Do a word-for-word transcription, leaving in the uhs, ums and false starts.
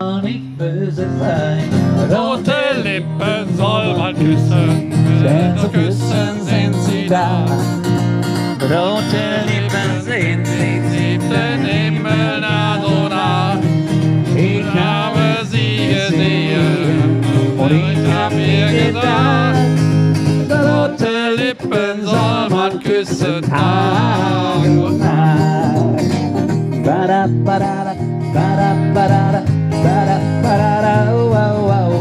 nicht böse sein. Rote Lippen soll man küssen, Denn zu küssen sind sie da. Rote Lippen sind sie, siebten Himmel nah so nah. ich Ich habe sie gesehen und ich hab mir gedacht, rote Lippen soll man küssen, Tag und Nacht. Ba-da, ba-da, ba-da, ba-da.